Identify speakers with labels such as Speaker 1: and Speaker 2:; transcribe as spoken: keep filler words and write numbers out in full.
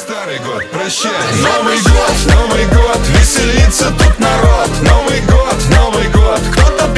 Speaker 1: Старый год, прощай. Новый год, Новый год, веселится тут народ. Новый год, Новый год, кто-то